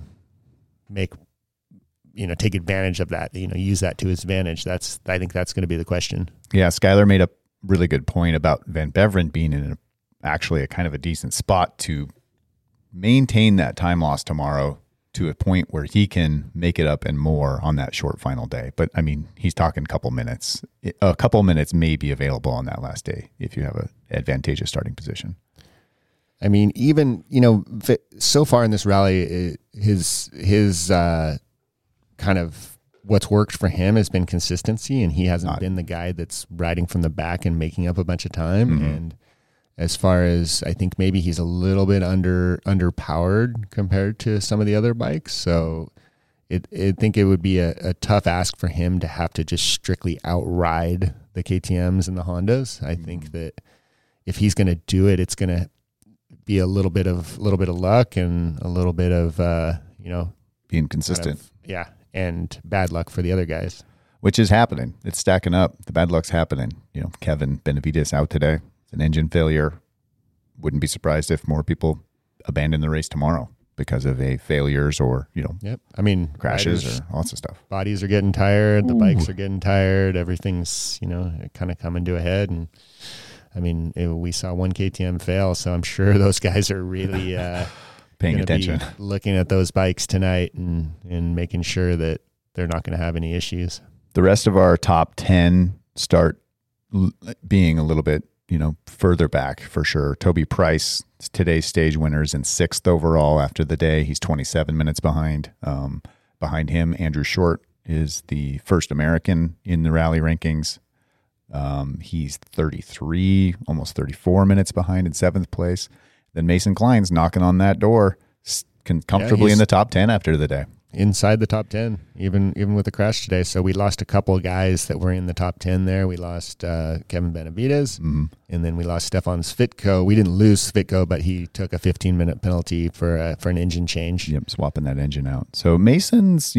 take advantage of that, use that to his advantage? I think that's going to be the question. Yeah. Skylar made a really good point about Van Beveren being in actually a kind of a decent spot to maintain that time loss tomorrow to a point where he can make it up and more on that short final day. But I mean, he's talking a couple minutes may be available on that last day if you have an advantageous starting position. I mean, even, so far in this rally, his kind of what's worked for him has been consistency, and he hasn't been the guy that's riding from the back and making up a bunch of time. Mm-hmm. And as far as I think maybe he's a little bit underpowered compared to some of the other bikes. So I think it would be a tough ask for him to have to just strictly outride the KTMs and the Hondas. I think that if he's going to do it, it's going to be a little bit of luck and a little bit of being consistent. And bad luck for the other guys. Which is happening. It's stacking up. The bad luck's happening. Kevin Benavides out today. It's an engine failure. Wouldn't be surprised if more people abandon the race tomorrow because of failures or, Yep. I mean, crashes or lots of stuff. Bodies are getting tired. The bikes are getting tired. Everything's, kind of coming to a head. And I mean, we saw one KTM fail, so I'm sure those guys are really paying attention, looking at those bikes tonight and making sure that they're not going to have any issues. The rest of our top 10 start being a little bit, further back for sure. Toby Price, today's stage winner, is in 6th overall after the day. He's 27 minutes behind. Behind him, Andrew Short is the first American in the rally rankings. He's 33, almost 34 minutes behind in 7th place. Then Mason Klein's knocking on that door, comfortably in the top 10 after the day. Inside the top 10, even with the crash today. So we lost a couple of guys that were in the top 10 there. We lost Kevin Benavides, and then we lost Stefan Svitko. We didn't lose Svitko, but he took a 15-minute penalty for an engine change. Yep, swapping that engine out. So Mason's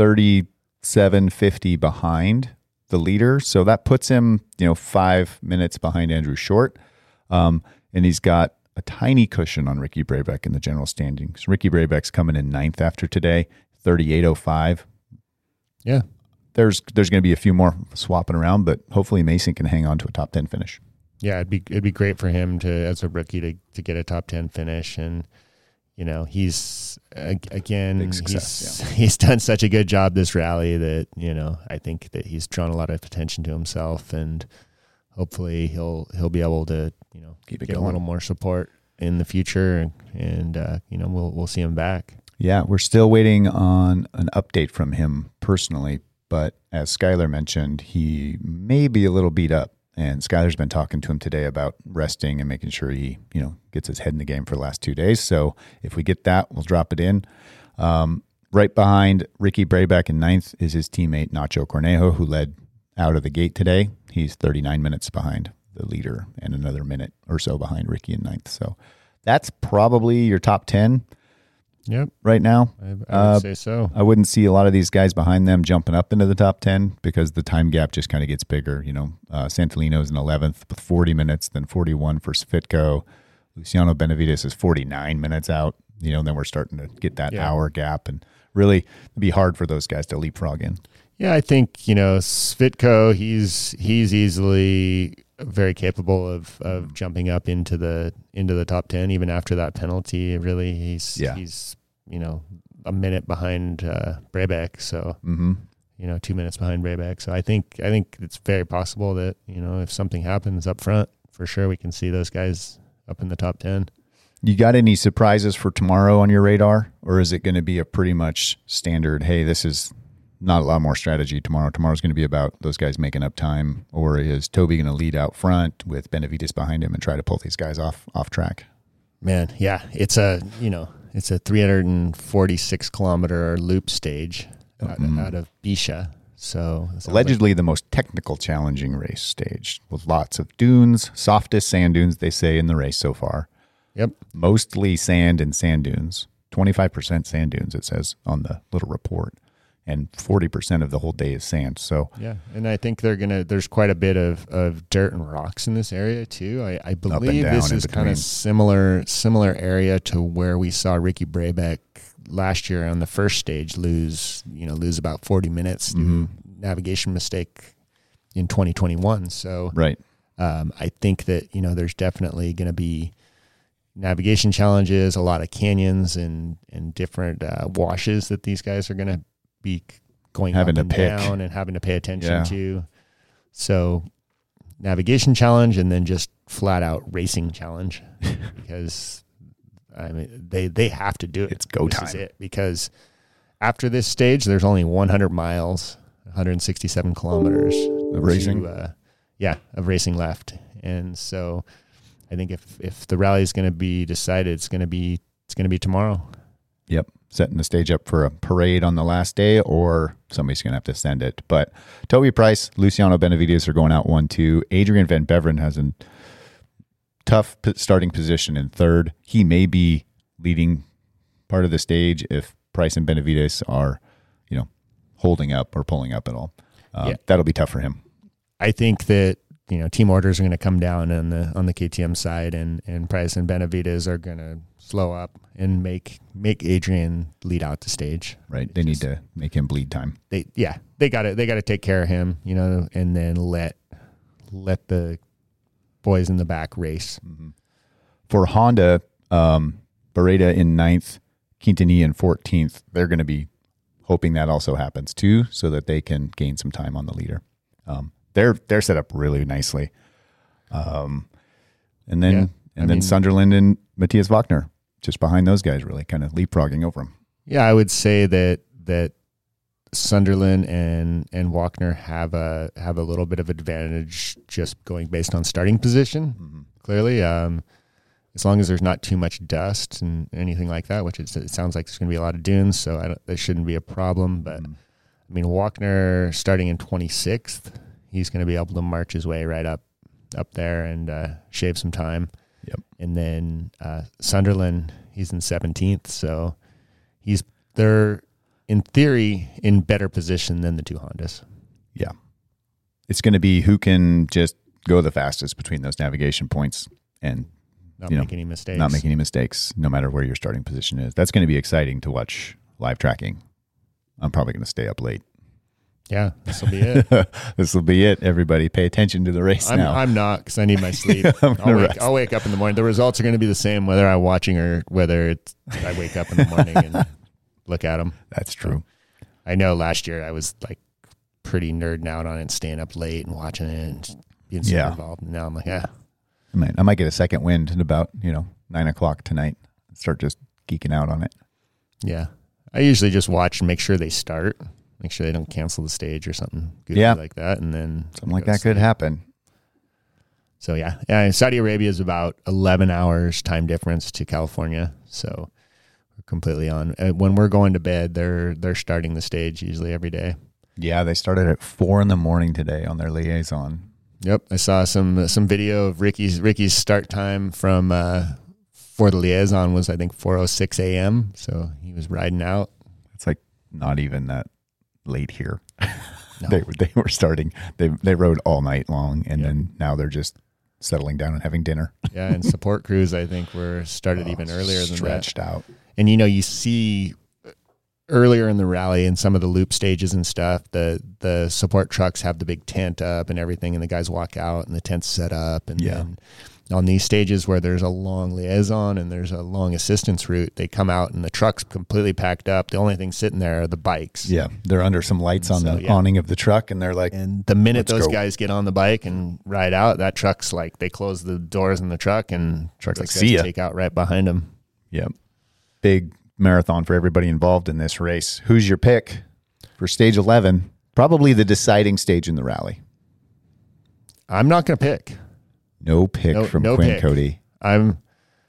37.50 behind the leader, so that puts him 5 minutes behind Andrew Short, and he's got a tiny cushion on Ricky Brabec in the general standings. Ricky Brabec's coming in 9th after today, 38.05. Yeah. There's going to be a few more swapping around, but hopefully Mason can hang on to a top 10 finish. Yeah, it'd be great for him to, as a rookie, to get a top 10 finish. And, he's, again, big success, he's done such a good job this rally that, I think that he's drawn a lot of attention to himself, and hopefully he'll be able to, get a little more support in the future, and we'll see him back. Yeah, we're still waiting on an update from him personally, but as Skylar mentioned, he may be a little beat up, and Skylar's been talking to him today about resting and making sure he, gets his head in the game for the last 2 days. So if we get that, we'll drop it in. Right behind Ricky Brabec in 9th is his teammate Nacho Cornejo, who led out of the gate today. He's 39 minutes behind the leader and another minute or so behind Ricky in 9th. So that's probably your top 10. Yep. Right now. I would say so. I wouldn't see a lot of these guys behind them jumping up into the top 10 because the time gap just kind of gets bigger. Santolino's in 11th with 40 minutes, then 41 for Svitko. Luciano Benavides is 49 minutes out. Then we're starting to get that hour gap, and really it'd be hard for those guys to leapfrog in. Yeah, I think, Svitko, he's easily very capable of jumping up into the top 10 even after that penalty. Really, he's a minute behind Brabec, so 2 minutes behind Brabec. So I think it's very possible that if something happens up front, for sure we can see those guys up in the top 10. You got any surprises for tomorrow on your radar, or is it going to be a pretty much standard? Hey, this is not a lot more strategy tomorrow. Tomorrow's going to be about those guys making up time, or is Toby going to lead out front with Benavides behind him and try to pull these guys off track? Man, yeah, it's a 346 kilometer loop stage out of Bisha. So allegedly the most technical, challenging race stage with lots of dunes, softest sand dunes they say in the race so far. Yep, mostly sand and sand dunes. 25% sand dunes it says on the little report. And 40% of the whole day is sand. So yeah, and I think there's quite a bit of dirt and rocks in this area too. I believe this is kind of similar area to where we saw Ricky Brabec last year on the first stage lose about 40 minutes due to navigation mistake in 2021. So right, I think that there's definitely going to be navigation challenges, a lot of canyons and different washes that these guys are going to be going having up and down and having to pay attention to. So navigation challenge, and then just flat out racing challenge because I mean they have to do it. It's go time. This is it, because after this stage, there's only 100 miles, 167 kilometers of racing. Of racing left. And so I think if the rally is going to be decided, it's going to be tomorrow. Yep. Setting the stage up for a parade on the last day, or somebody's going to have to send it. But Toby Price, Luciano Benavides are going out 1-2. Adrian Van Beveren has a tough starting position in third. He may be leading part of the stage if Price and Benavides are, holding up or pulling up at all. That'll be tough for him. I think that team orders are going to come down on the KTM side, and Price and Benavides are going to slow up and make Adrian lead out the stage. Right. They need to make him bleed time. They got to take care of him, and then let the boys in the back race. Mm-hmm. For Honda, Beretta in 9th, Quintanilla in 14th. They're going to be hoping that also happens too, so that they can gain some time on the leader. They're set up really nicely. And then Sunderland and Matthias Wagner just behind those guys, really kind of leapfrogging over them. Yeah, I would say that Sunderland and Wagner have a little bit of advantage just going based on starting position. Mm-hmm. Clearly, as long as there's not too much dust and anything like that, which it sounds like there's going to be a lot of dunes, so that shouldn't be a problem. But Wagner starting in 26th, he's going to be able to march his way right up there and shave some time. Yep. And then Sunderland, he's in 17th, so they're in theory in better position than the two Hondas. Yeah. It's going to be who can just go the fastest between those navigation points and not make any mistakes. Not make any mistakes, no matter where your starting position is. That's going to be exciting to watch live tracking. I'm probably going to stay up late. Yeah, this will be it. This will be it. Everybody pay attention to the race now. I'm not, because I need my sleep. I'll wake up in the morning. The results are going to be the same whether I'm watching or whether I wake up in the morning and look at them. That's true. I know last year I was like pretty nerding out on it and staying up late and watching it and being super involved. And now I'm like, I might get a second wind at about 9 o'clock tonight and start just geeking out on it. Yeah. I usually just watch and make sure they start. Make sure they don't cancel the stage or something goofy like that. And then something like that could happen. So yeah. Saudi Arabia is about 11 hours time difference to California. So we're completely on. When we're going to bed, they're starting the stage usually every day. Yeah. They started at 4 a.m. today on their liaison. Yep. I saw some video of Ricky's start time from, for the liaison was, I think, 4:06 a.m. So he was riding out. It's like not even that late here. No. They were starting. They rode all night long, and then now they're just settling down and having dinner. Yeah, and support crews I think were started even earlier than that. Stretched out. And you see earlier in the rally and some of the loop stages and stuff, the support trucks have the big tent up and everything, and the guys walk out and the tent's set up, and then on these stages where there's a long liaison and there's a long assistance route, they come out and the truck's completely packed up. The only thing sitting there are the bikes. Yeah, they're under some lights on the awning of the truck, and they're like, and the minute those guys get on the bike and ride out, that truck's like, they close the doors in the truck and truck's like, see ya. Take out right behind them. Yep. Big marathon for everybody involved in this race. Who's your pick for stage 11? Probably the deciding stage in the rally. I'm not going to pick. No pick from Quinn Cody. I'm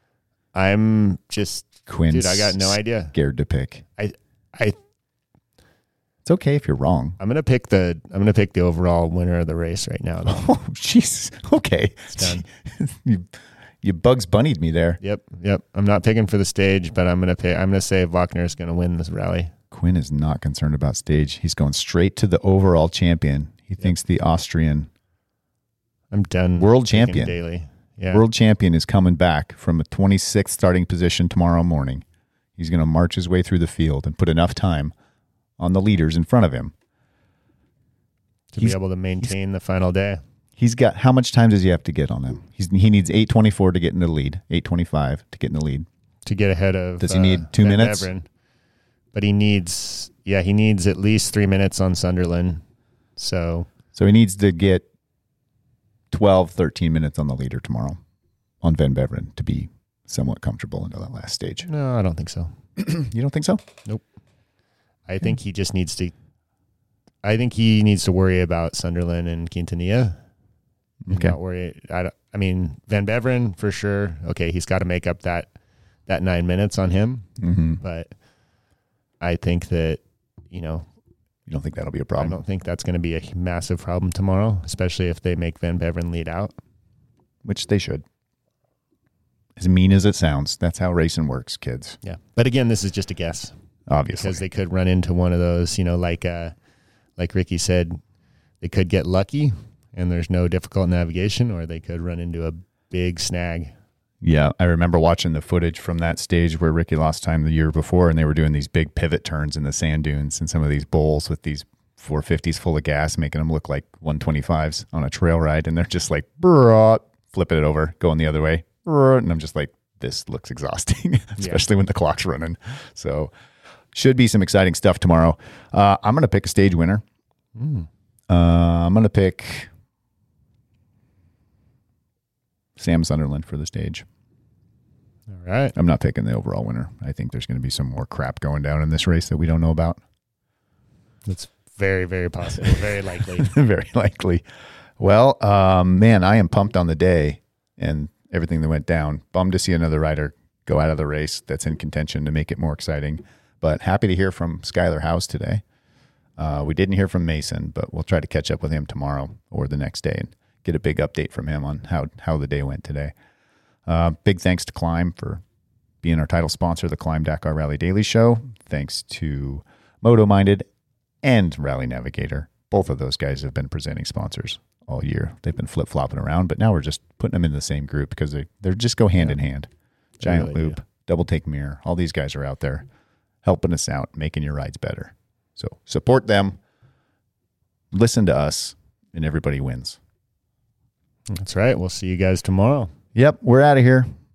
just Quinn's dude. I got no idea. Scared to pick. It's okay if you're wrong. I'm gonna pick the overall winner of the race right now. Oh, jeez. Okay, it's done. you Bugs Bunnied me there. Yep. I'm not picking for the stage, but I'm gonna say Wagner is gonna win this rally. Quinn is not concerned about stage. He's going straight to the overall champion. He thinks the Austrian. I'm done. World champion. Daily. Yeah. World champion is coming back from a 26th starting position tomorrow morning. He's going to march his way through the field and put enough time on the leaders in front of him to be able to maintain the final day. He's got, how much time does he have to get on him? He needs 8:24 to get in the lead, 8:25 to get in the lead. To get ahead of. Does he need 2 minutes? Beveren. But he needs at least 3 minutes on Sunderland. So he needs to get 12, 13 minutes on the leader tomorrow on Van Beveren to be somewhat comfortable into that last stage. No, I don't think so. You don't think so? Nope. I think he just needs to. I think he needs to worry about Sunderland and Quintanilla. Okay. Not worry. I mean, Van Beveren for sure. Okay, he's got to make up that 9 minutes on him. Mm-hmm. But I think that you don't think that'll be a I problem? don't think that's going to be a massive problem tomorrow, especially if they make Van Beveren lead out. Which they should. As mean as it sounds, that's how racing works, kids. Yeah, but again, this is just a guess. Obviously, Because they could run into one of those, like Ricky said, they could get lucky and there's no difficult navigation, or they could run into a big snag. Yeah, I remember watching the footage from that stage where Ricky lost time the year before, and they were doing these big pivot turns in the sand dunes and some of these bowls with these 450s full of gas, making them look like 125s on a trail ride. And they're just like, flipping it over, going the other way. And I'm just like, this looks exhausting, especially when the clock's running. So should be some exciting stuff tomorrow. I'm going to pick a stage winner. I'm going to pick Sam Sunderland for the stage. All right. I'm not picking the overall winner. I think there's going to be some more crap going down in this race that we don't know about. That's very, very possible. Very likely. Very likely. Well, man, I am pumped on the day and everything that went down. Bummed to see another rider go out of the race that's in contention to make it more exciting. But happy to hear from Skylar House today. We didn't hear from Mason, but we'll try to catch up with him tomorrow or the next day and get a big update from him on how the day went today. Big thanks to Climb for being our title sponsor of the Climb Dakar Rally Daily Show. Thanks to Moto Minded and Rally Navigator. Both of those guys have been presenting sponsors all year. They've been flip-flopping around, but now we're just putting them in the same group because they just go hand in hand. Giant really Loop, Double Take Mirror, all these guys are out there helping us out, making your rides better. So support them, listen to us, and everybody wins. That's right. We'll see you guys tomorrow. Yep, we're out of here.